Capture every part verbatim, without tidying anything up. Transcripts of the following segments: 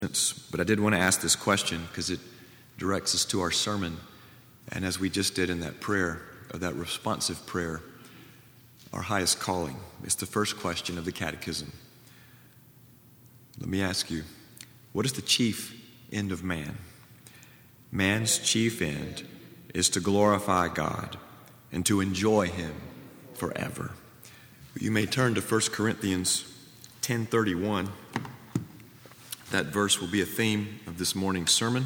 But I did want to ask this question because it directs us to our sermon. And as we just did in that prayer, or that responsive prayer, our highest calling is the first question of the Catechism. Let me ask you, what is the chief end of man? Man's chief end is to glorify God and to enjoy Him forever. You may turn to First Corinthians ten thirty-one. That verse will be a theme of this morning's sermon.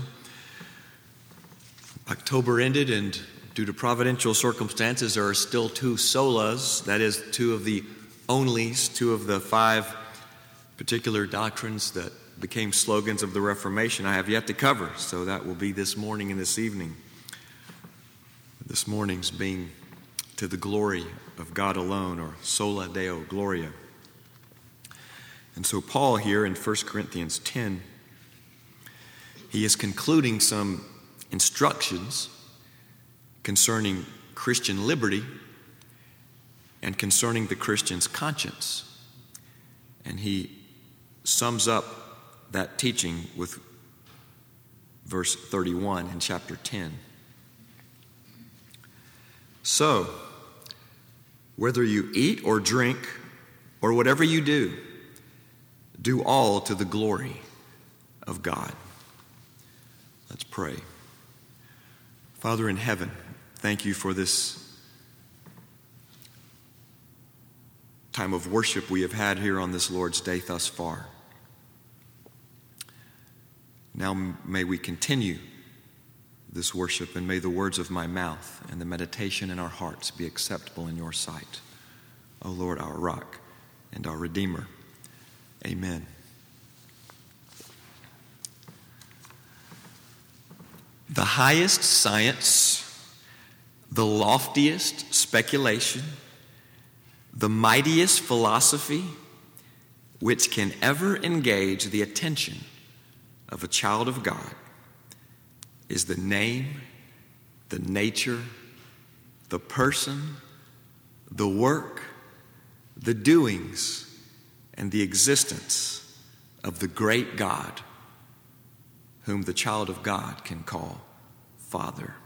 October ended, and due to providential circumstances, there are still two solas, that is, two of the onlys, two of the five particular doctrines that became slogans of the Reformation I have yet to cover. So that will be this morning and this evening. This morning's being to the glory of God alone, or sola Deo Gloria. And so Paul here in First Corinthians ten, he is concluding some instructions concerning Christian liberty and concerning the Christian's conscience. And he sums up that teaching with verse thirty-one in chapter ten. So, whether you eat or drink or whatever you do, do all to the glory of God. Let's pray. Father in heaven, thank you for this time of worship we have had here on this Lord's Day thus far. Now may we continue this worship, and may the words of my mouth and the meditation in our hearts be acceptable in your sight, O Lord, our rock and our Redeemer. Amen. The highest science, the loftiest speculation, the mightiest philosophy which can ever engage the attention of a child of God is the name, the nature, the person, the work, the doings, and the existence of the great God whom the child of God can call Father.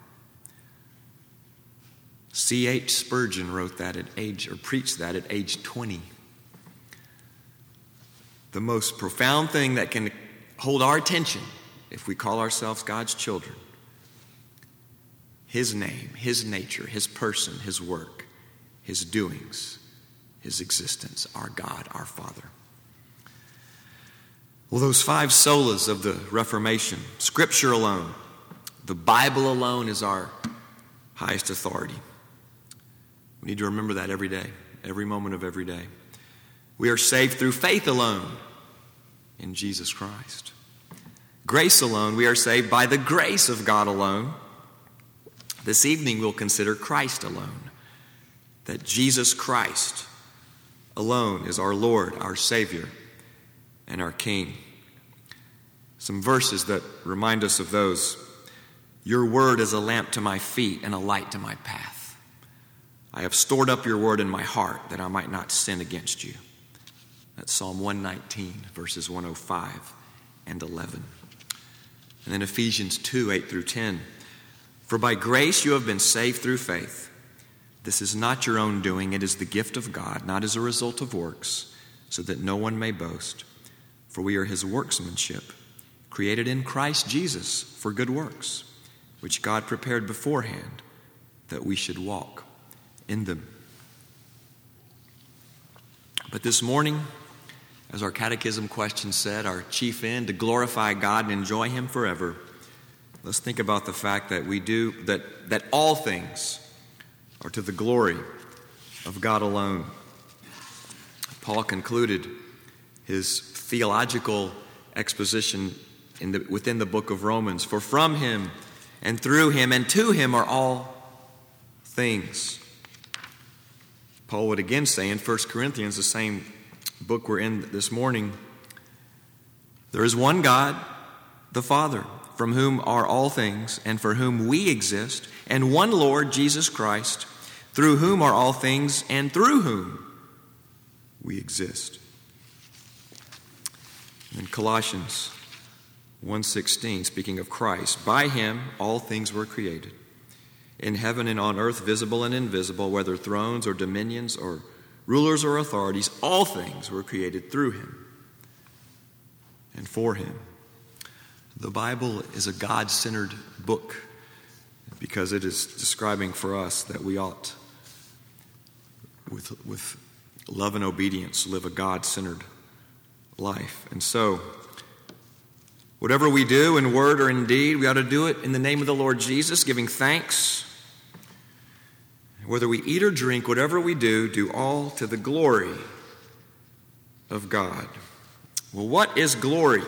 C H Spurgeon wrote that at age, or preached that at age twenty. The most profound thing that can hold our attention if we call ourselves God's children: His name, His nature, His person, His work, His doings, His existence, our God, our Father. Well, those five solas of the Reformation, Scripture alone, the Bible alone is our highest authority. We need to remember that every day, every moment of every day. We are saved through faith alone in Jesus Christ. Grace alone, we are saved by the grace of God alone. This evening we'll consider Christ alone, that Jesus Christ alone is our Lord, our Savior, and our King. Some verses that remind us of those. Your word is a lamp to my feet and a light to my path. I have stored up your word in my heart that I might not sin against you. That's Psalm one nineteen, verses one oh five and eleven. And then Ephesians two, eight through ten. For by grace you have been saved through faith. This is not your own doing, it is the gift of God, not as a result of works, so that no one may boast. For we are His workmanship, created in Christ Jesus for good works, which God prepared beforehand that we should walk in them. But this morning, as our catechism question said, our chief end, to glorify God and enjoy Him forever. Let's think about the fact that we do, that, that all things are to the glory of God alone. Paul concluded his theological exposition in the, within the book of Romans. For from Him and through Him and to Him are all things. Paul would again say in First Corinthians, the same book we're in this morning, there is one God, the Father, from whom are all things and for whom we exist, and one Lord, Jesus Christ, through whom are all things and through whom we exist. In Colossians one sixteen, speaking of Christ, by him all things were created, in heaven and on earth, visible and invisible, whether thrones or dominions or rulers or authorities, all things were created through him and for him. The Bible is a God-centered book because it is describing for us that we ought, with, with love and obedience, live a God-centered life. And so, whatever we do in word or in deed, we ought to do it in the name of the Lord Jesus, giving thanks. Whether we eat or drink, whatever we do, do all to the glory of God. Well, what is glory?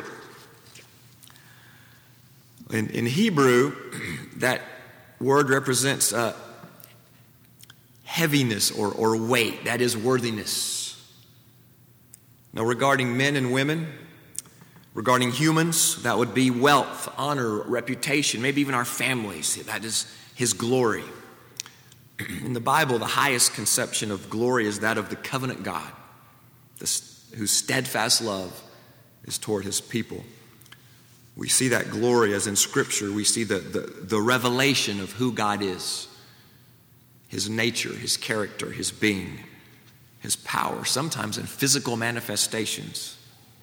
In, in Hebrew, that word represents uh, heaviness or, or weight. That is worthiness. Now, regarding men and women, regarding humans, that would be wealth, honor, reputation, maybe even our families. That is his glory. In the Bible, the highest conception of glory is that of the covenant God, this, whose steadfast love is toward his people. We see that glory as in Scripture. We see the, the, the revelation of who God is, his nature, his character, his being, his power, sometimes in physical manifestations,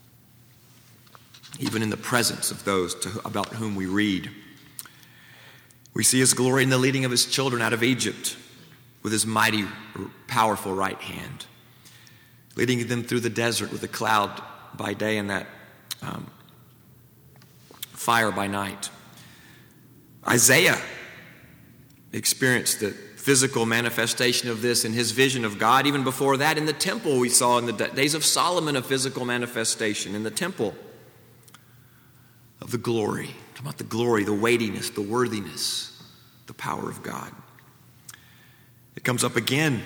even in the presence of those to, about whom we read. We see his glory in the leading of his children out of Egypt with his mighty, powerful right hand, leading them through the desert with a cloud by day and that um, fire by night. Isaiah experienced the physical manifestation of this in his vision of God. Even before that, in the temple, we saw in the days of Solomon a physical manifestation in the temple of the glory. Talking about the glory, the weightiness, the worthiness, the power of God. It comes up again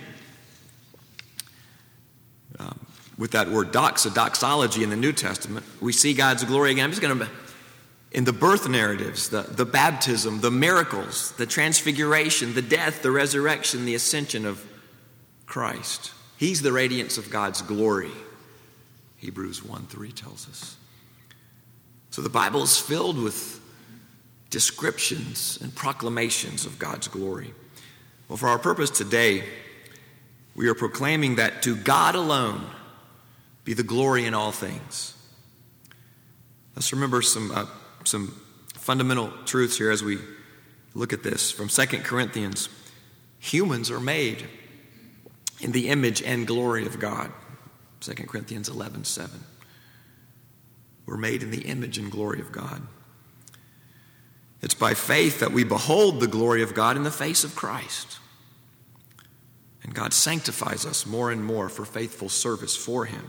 um, with that word doxa, doxology in the New Testament. We see God's glory again. I'm just going to, in the birth narratives, the, the baptism, the miracles, the transfiguration, the death, the resurrection, the ascension of Christ. He's the radiance of God's glory, Hebrews one three tells us. So the Bible is filled with descriptions and proclamations of God's glory. Well, for our purpose today, we are proclaiming that to God alone be the glory in all things. Let's remember some uh, some fundamental truths here as we look at this. From Second Corinthians, humans are made in the image and glory of God. Second Corinthians eleven seven. We're made in the image and glory of God. It's by faith that we behold the glory of God in the face of Christ. And God sanctifies us more and more for faithful service for him.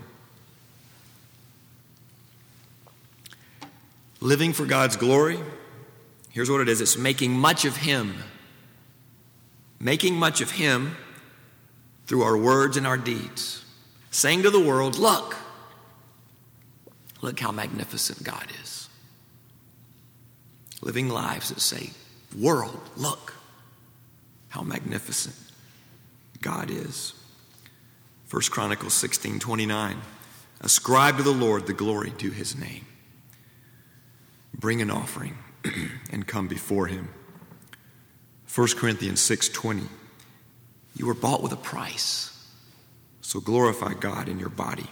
Living for God's glory, here's what it is. It's making much of him. Making much of him through our words and our deeds. Saying to the world, look, look how magnificent God is. Living lives that say, world, look how magnificent God is. First Chronicles sixteen twenty-nine. Ascribe to the Lord the glory due his name. Bring an offering and come before him. First Corinthians six twenty. You were bought with a price, so glorify God in your body.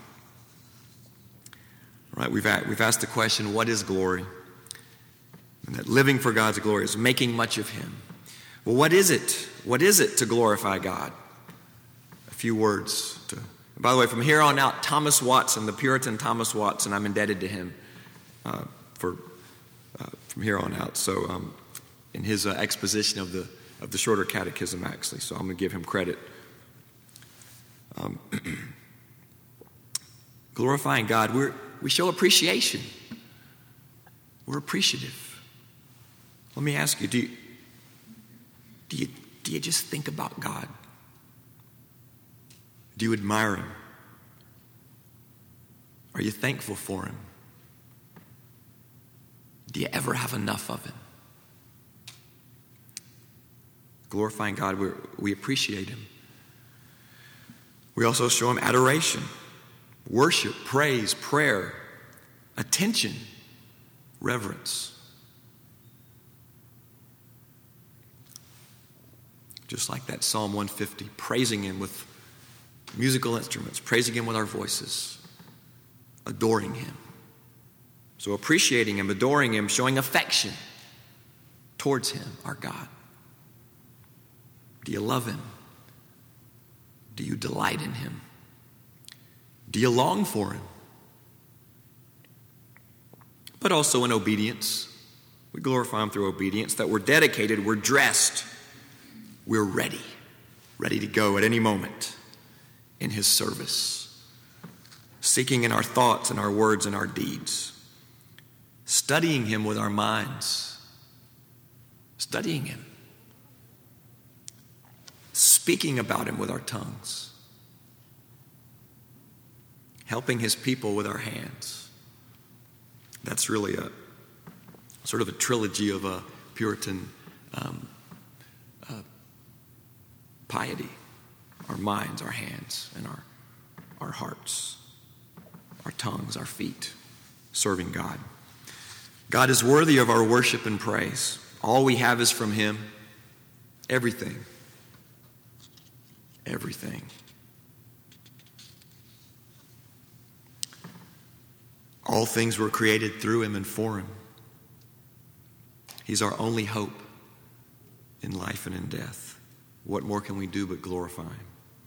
All right, we've asked, we've asked the question, what is glory? And that living for God's glory is making much of him. Well, what is it? What is it to glorify God? A few words. To, by the way, from here on out, Thomas Watson, the Puritan Thomas Watson, I'm indebted to him uh, for uh, from here on out. So um, in his uh, exposition of the of the Shorter Catechism, actually, so I'm going to give him credit. Um, glorifying God, we're, we show appreciation. We're appreciative. Let me ask you, do you, do you, do you just think about God? Do you admire him? Are you thankful for him? Do you ever have enough of him? Glorifying God, we we appreciate him. We also show him adoration, worship, praise, prayer, attention, reverence. Just like that Psalm one fifty, praising him with musical instruments, praising him with our voices, adoring him. So appreciating him, adoring him, showing affection towards him, our God. Do you love him? Do you delight in him? Do you long for him? But also in obedience. We glorify him through obedience, that we're dedicated, we're dressed, we're ready, ready to go at any moment in his service, seeking in our thoughts and our words and our deeds, studying him with our minds, studying him, speaking about him with our tongues, helping his people with our hands. That's really a sort of a trilogy of a Puritan um, uh, piety. Our minds, our hands, and our, our hearts, our tongues, our feet, serving God. God is worthy of our worship and praise. All we have is from him. Everything. Everything. All things were created through him and for him. He's our only hope in life and in death. What more can we do but glorify him?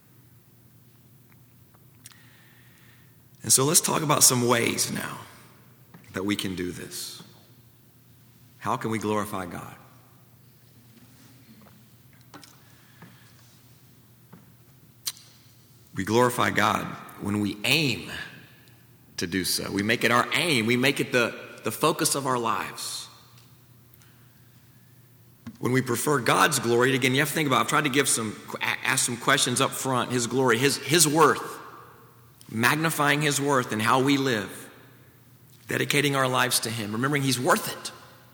And so let's talk about some ways now that we can do this. How can we glorify God? We glorify God when we aim to do so. We make it our aim. We make it the, the focus of our lives. When we prefer God's glory, again, you have to think about, I've tried to give some, ask some questions up front. His glory, his, his worth, magnifying his worth in how we live, dedicating our lives to him, remembering he's worth it.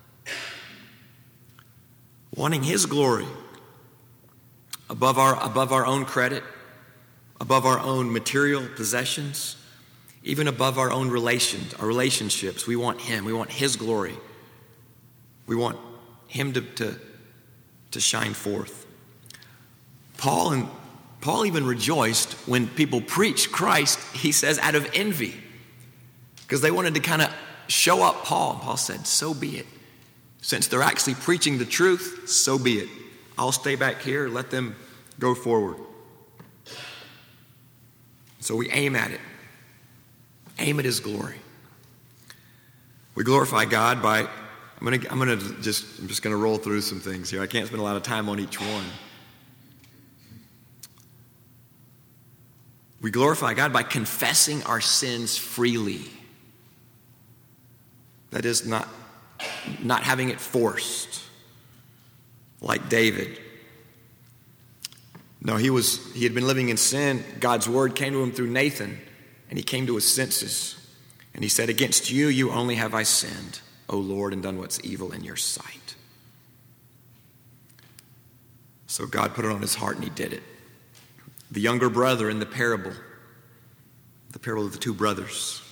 Wanting his glory above our, above our own credit, above our own material possessions, even above our own relations, our relationships. We want him. We want his glory. We want him to, to, to shine forth. Paul and Paul even rejoiced when people preached Christ, he says, out of envy, because they wanted to kind of show up Paul. And Paul said, so be it. Since they're actually preaching the truth, so be it. I'll stay back here, let them go forward. So we aim at it. Aim at his glory. We glorify God by, I'm gonna, I'm gonna just, I'm just gonna roll through some things here. I can't spend a lot of time on each one. We glorify God by confessing our sins freely. That is not, not having it forced, like David. No, he was, he had been living in sin. God's word came to him through Nathan, and he came to his senses. And he said, against you, you only have I sinned, O Lord, and done what's evil in your sight. So God put it on his heart, and he did it. The younger brother in the parable, the parable of the two brothers,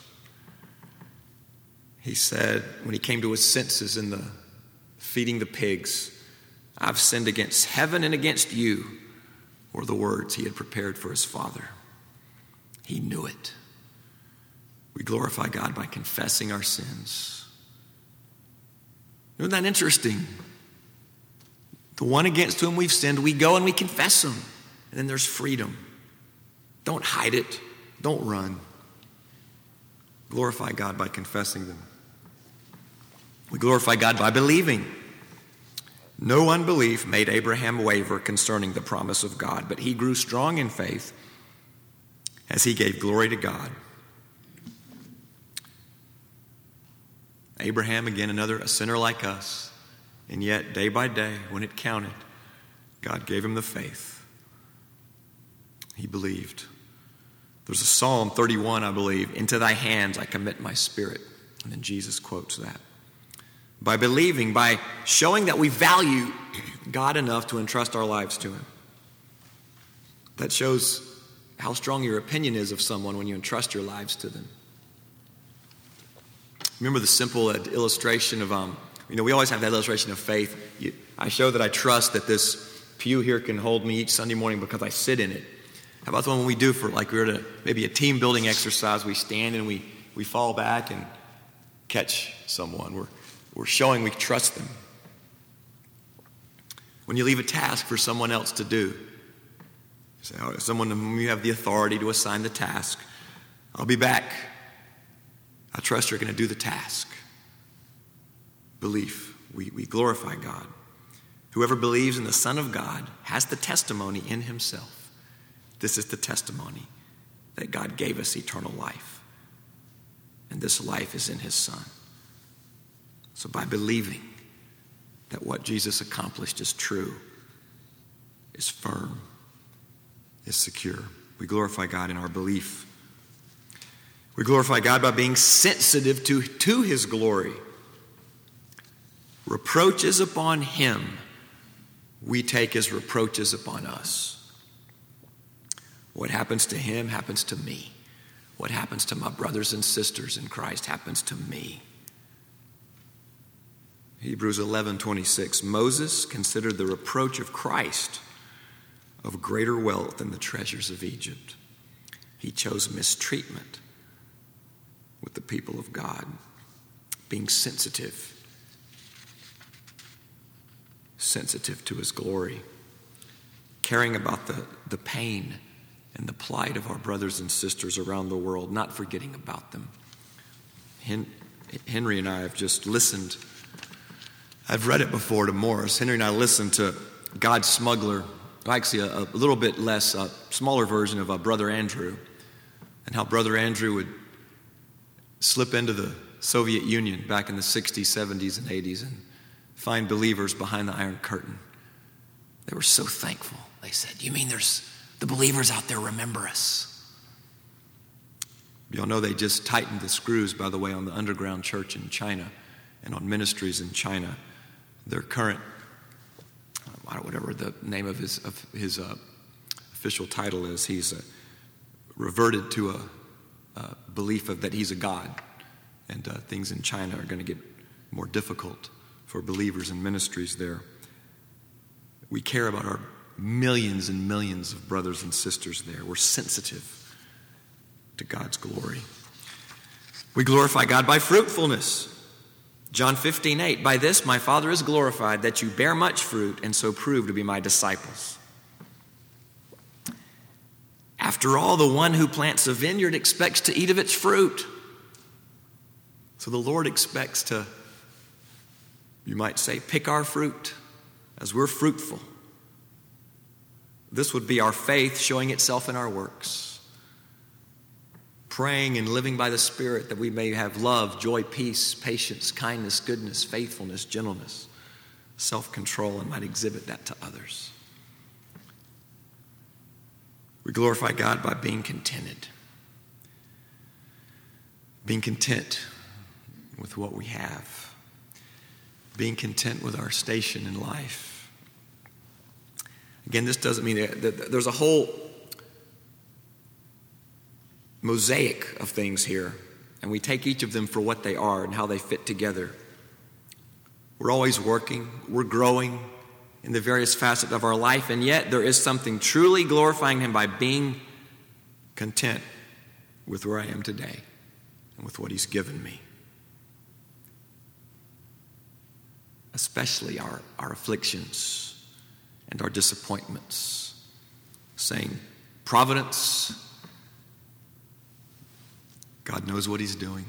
he said, when he came to his senses in the feeding the pigs, I've sinned against heaven and against you, were the words he had prepared for his father. He knew it. We glorify God by confessing our sins. Isn't that interesting? The one against whom we've sinned, we go and we confess them. And then there's freedom. Don't hide it. Don't run. Glorify God by confessing them. We glorify God by believing. No unbelief made Abraham waver concerning the promise of God, but he grew strong in faith as he gave glory to God. Abraham, again, another a sinner like us, and yet day by day, when it counted, God gave him the faith. He believed. There's a Psalm thirty-one, I believe, into thy hands I commit my spirit. And then Jesus quotes that. By believing, by showing that we value God enough to entrust our lives to him. That shows how strong your opinion is of someone when you entrust your lives to them. Remember the simple illustration of, um, you know, we always have that illustration of faith. You, I show that I trust that this pew here can hold me each Sunday morning because I sit in it. How about the one we do for, like, we're at a, maybe a team building exercise? We stand and we, we fall back and catch someone. We're, we're showing we trust them. When you leave a task for someone else to do, say, oh, someone to whom you have the authority to assign the task, I'll be back. I trust you're going to do the task. Belief. We, we glorify God. Whoever believes in the Son of God has the testimony in himself. This is the testimony that God gave us eternal life. And this life is in his Son. So by believing that what Jesus accomplished is true, is firm, is secure, we glorify God in our belief. We glorify God by being sensitive to, to his glory. Reproaches upon him, we take as reproaches upon us. What happens to him happens to me. What happens to my brothers and sisters in Christ happens to me. Hebrews eleven twenty-six, Moses considered the reproach of Christ of greater wealth than the treasures of Egypt. He chose mistreatment with the people of God, being sensitive, sensitive to his glory, caring about the, the pain and the plight of our brothers and sisters around the world, not forgetting about them. Hen- Henry and I have just listened. I've read it before to Morris. Henry and I listened to God's Smuggler, actually a, a little bit less, a smaller version of uh, Brother Andrew, and how Brother Andrew would slip into the Soviet Union back in the sixties, seventies, and eighties and find believers behind the Iron Curtain. They were so thankful. They said, you mean there's the believers out there remember us? Y'all know they just tightened the screws, by the way, on the underground church in China and on ministries in China. Their current, uh, whatever the name of his of his uh, official title is, he's uh, reverted to a, a belief of that he's a god, and uh, things in China are going to get more difficult for believers and ministries there. We care about our millions and millions of brothers and sisters there. We're sensitive to God's glory. We glorify God by fruitfulness. John fifteen eight, by this my Father is glorified, that you bear much fruit and so prove to be my disciples. After all, the one who plants a vineyard expects to eat of its fruit. So the Lord expects to, you might say, pick our fruit as we're fruitful. This would be our faith showing itself in our works. Praying and living by the Spirit that we may have love, joy, peace, patience, kindness, goodness, faithfulness, gentleness, self-control, and might exhibit that to others. We glorify God by being contented. Being content with what we have. Being content with our station in life. Again, this doesn't mean that there's a whole mosaic of things here, and we take each of them for what they are and how they fit together. We're always working, we're growing in the various facets of our life, and yet there is something truly glorifying him by being content with where I am today and with what he's given me. Especially our, our afflictions and our disappointments, saying, providence, God knows what he's doing.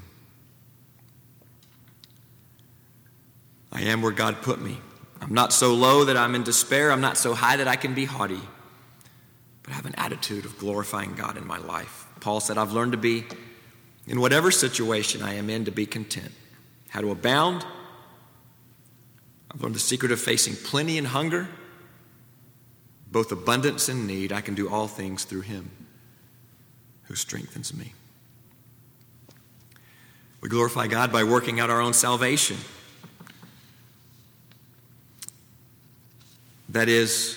I am where God put me. I'm not so low that I'm in despair. I'm not so high that I can be haughty. But I have an attitude of glorifying God in my life. Paul said, I've learned to be, in whatever situation I am in, to be content. How to abound. I've learned the secret of facing plenty and hunger, both abundance and need. I can do all things through him who strengthens me. We glorify God by working out our own salvation. That is,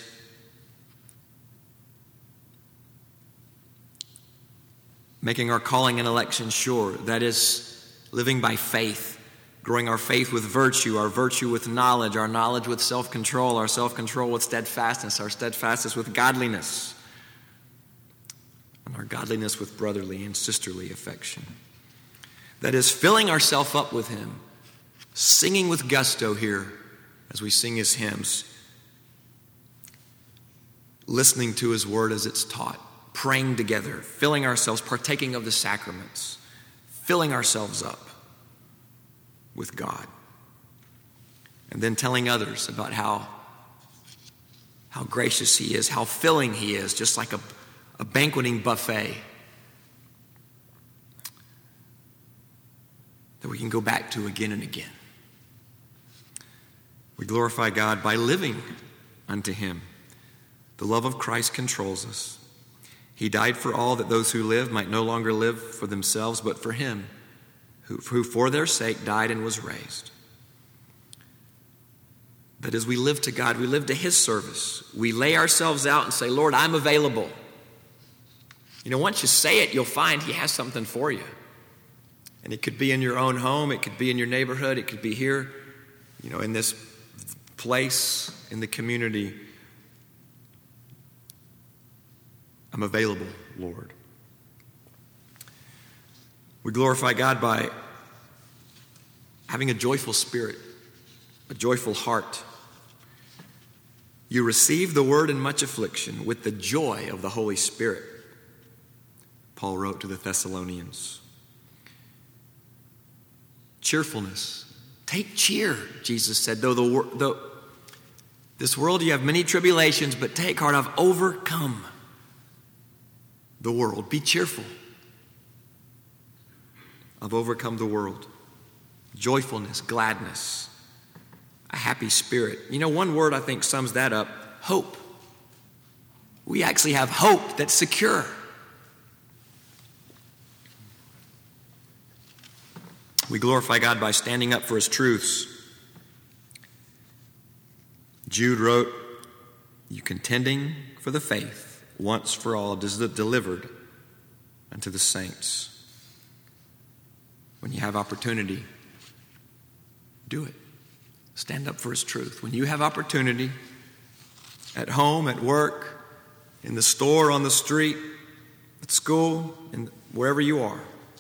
making our calling and election sure. That is, living by faith, growing our faith with virtue, our virtue with knowledge, our knowledge with self-control, our self-control with steadfastness, our steadfastness with godliness, and our godliness with brotherly and sisterly affection. That is, filling ourselves up with him, singing with gusto here as we sing his hymns, listening to his word as it's taught, praying together, filling ourselves, partaking of the sacraments, filling ourselves up with God. And then telling others about how, how gracious he is, how filling he is, just like a, a banqueting buffet that we can go back to again and again. We glorify God by living unto him. The love of Christ controls us. He died for all, that those who live might no longer live for themselves, but for him, who, who for their sake died and was raised. That as we live to God, we live to his service. We lay ourselves out and say, Lord, I'm available. You know, once you say it, you'll find he has something for you. And it could be in your own home. It could be in your neighborhood. It could be here, you know, in this place, in the community. I'm available, Lord. We glorify God by having a joyful spirit, a joyful heart. You receive the word in much affliction with the joy of the Holy Spirit, Paul wrote to the Thessalonians. Cheerfulness. Take cheer, Jesus said. Though the though this world you have many tribulations, but take heart, I've overcome the world. Be cheerful. I've overcome the world. Joyfulness, gladness, a happy spirit. You know, one word I think sums that up: hope. We actually have hope that's secure. We glorify God by standing up for his truths. Jude wrote, you contending for the faith once for all delivered unto the saints. When you have opportunity, do it. Stand up for his truth. When you have opportunity, at home, at work, in the store, on the street, at school, and wherever you are,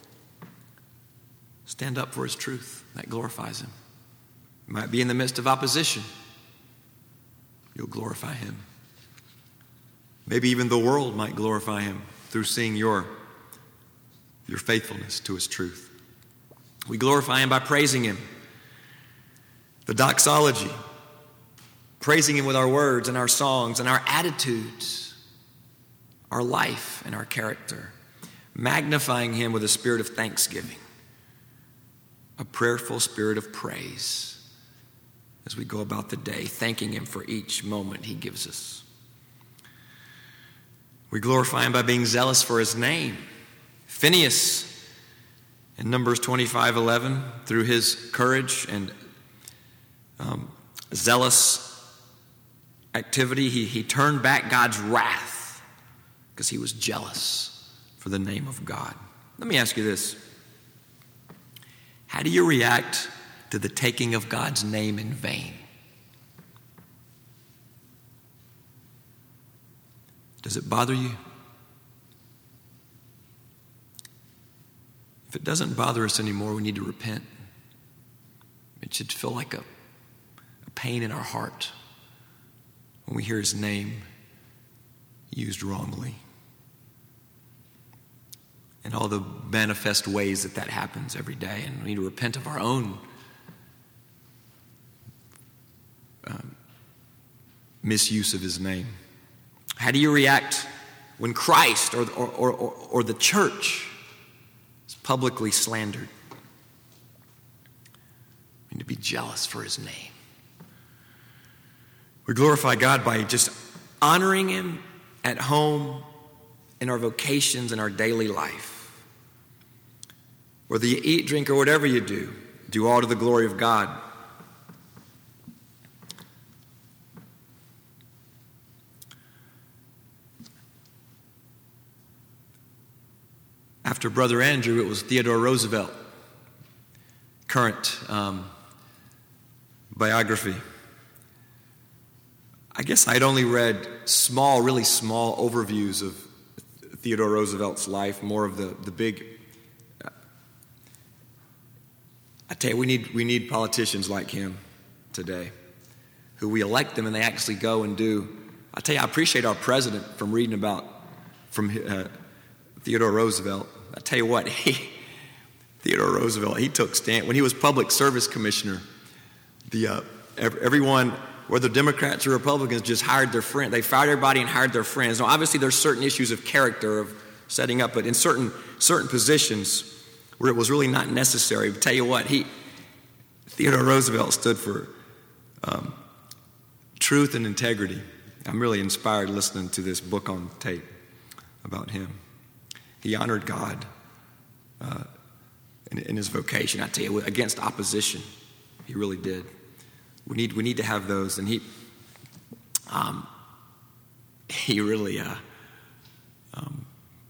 stand up for his truth. That glorifies him. You might be in the midst of opposition. You'll glorify him. Maybe even the world might glorify him through seeing your, your faithfulness to his truth. We glorify him by praising him. The doxology, praising him with our words and our songs and our attitudes, our life and our character, magnifying him with a spirit of thanksgiving, a prayerful spirit of praise as we go about the day, thanking him for each moment he gives us. We glorify him by being zealous for his name. Phinehas, in Numbers twenty-five eleven, through his courage and um, zealous activity, he, he turned back God's wrath because he was jealous for the name of God. Let me ask you this. How do you react to the taking of God's name in vain? Does it bother you? If it doesn't bother us anymore, we need to repent. It should feel like a, a pain in our heart when we hear his name used wrongly. And all the manifest ways that that happens every day. And we need to repent of our own um, misuse of his name. How do you react when Christ or, or, or, or the church is publicly slandered? We need to be jealous for his name. We glorify God by just honoring him at home, in our vocations, in our daily life. Whether you eat, drink, or whatever you do, do all to the glory of God. After Brother Andrew, it was Theodore Roosevelt current um, biography. I guess I'd only read small, really small overviews of Theodore Roosevelt's life, more of the, the big. Uh, I tell you, we need, we need politicians like him today, who we elect them and they actually go and do. I tell you, I appreciate our president from reading about from uh, Theodore Roosevelt. I tell you what, he, Theodore Roosevelt, he took stand when he was public service commissioner. The uh, everyone, whether Democrats or Republicans, just hired their friend. They fired everybody and hired their friends. Now, obviously, there's certain issues of character of setting up, but in certain certain positions where it was really not necessary. But tell you what, he Theodore Roosevelt stood for um, truth and integrity. I'm really inspired listening to this book on tape about him. He honored God uh, in, in his vocation. I tell you, against opposition, he really did. We need we need to have those, and he um, he really uh, um,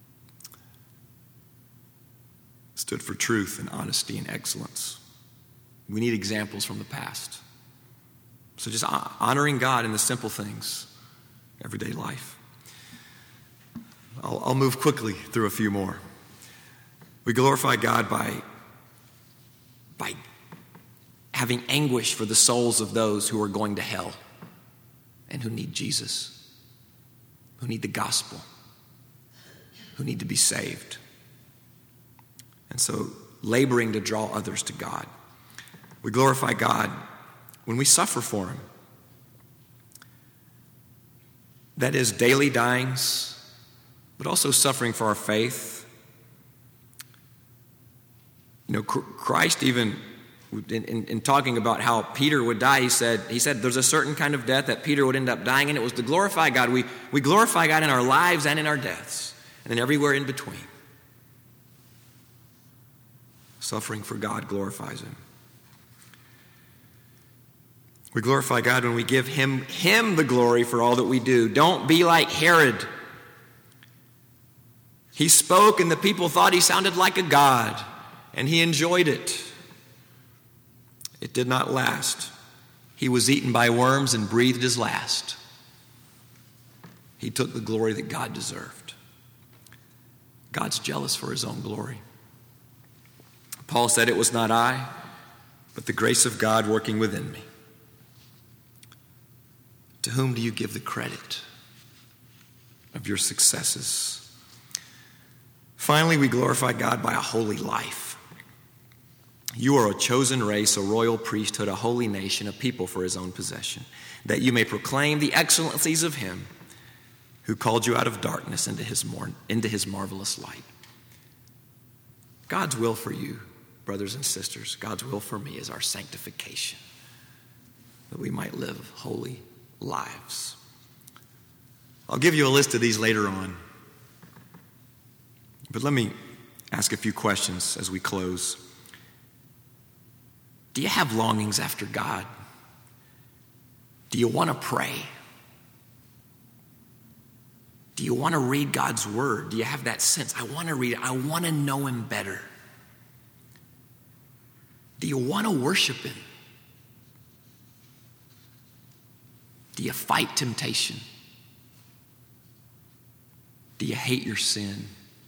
stood for truth and honesty and excellence. We need examples from the past. So just honoring God in the simple things, everyday life. I'll, I'll move quickly through a few more. We glorify God by, by having anguish for the souls of those who are going to hell and who need Jesus, who need the gospel, who need to be saved. And so laboring to draw others to God. We glorify God when we suffer for him. That is daily dyings, but also suffering for our faith. You know, Christ even, in, in, in talking about how Peter would die, he said, he said there's a certain kind of death that Peter would end up dying, and it was to glorify God. We, we glorify God in our lives and in our deaths, and then everywhere in between. Suffering for God glorifies him. We glorify God when we give him, him the glory for all that we do. Don't be like Herod. He spoke and the people thought he sounded like a god, and he enjoyed it. It did not last. He was eaten by worms and breathed his last. He took the glory that God deserved. God's jealous for his own glory. Paul said, "It was not I, but the grace of God working within me." To whom do you give the credit of your successes? Finally, we glorify God by a holy life. You are a chosen race, a royal priesthood, a holy nation, a people for his own possession, that you may proclaim the excellencies of him who called you out of darkness into his, more, into his marvelous light. God's will for you, brothers and sisters, God's will for me is our sanctification, that we might live holy lives. I'll give you a list of these later on. But let me ask a few questions as we close. Do you have longings after God? Do you want to pray? Do you want to read God's word? Do you have that sense? I want to read it. I want to know him better. Do you want to worship him? Do you fight temptation? Do you hate your sin?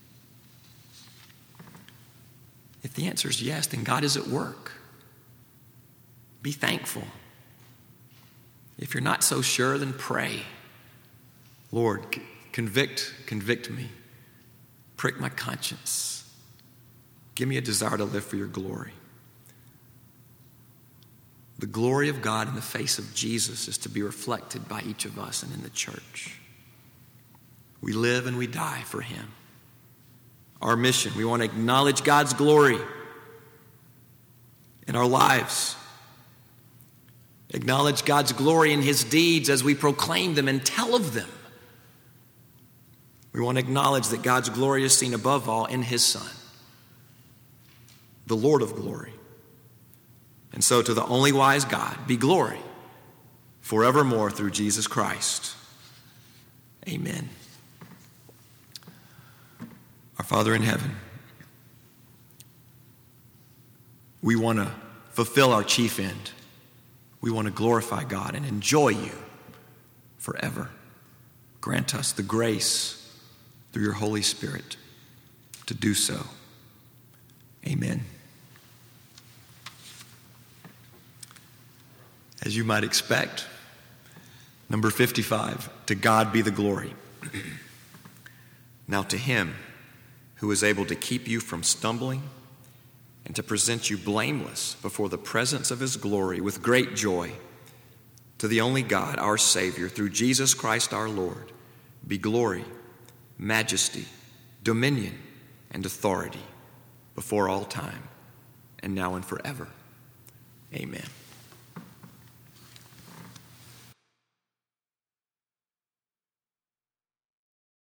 If the answer is yes, then God is at work. Be thankful. If you're not so sure, then pray. Lord, convict, convict me. Prick my conscience. Give me a desire to live for your glory. The glory of God in the face of Jesus is to be reflected by each of us and in the church. We live and we die for him. Our mission, we want to acknowledge God's glory in our lives. Acknowledge God's glory in his deeds as we proclaim them and tell of them. We want to acknowledge that God's glory is seen above all in his Son, the Lord of glory. And so to the only wise God be glory forevermore through Jesus Christ. Amen. Our Father in heaven, we want to fulfill our chief end. We want to glorify God and enjoy you forever. Grant us the grace through your Holy Spirit to do so. Amen. As you might expect, number fifty-five, to God be the glory. Now to him who is able to keep you from stumbling and to present you blameless before the presence of his glory with great joy, to the only God, our Savior, through Jesus Christ our Lord, be glory, majesty, dominion, and authority before all time, and now and forever. Amen.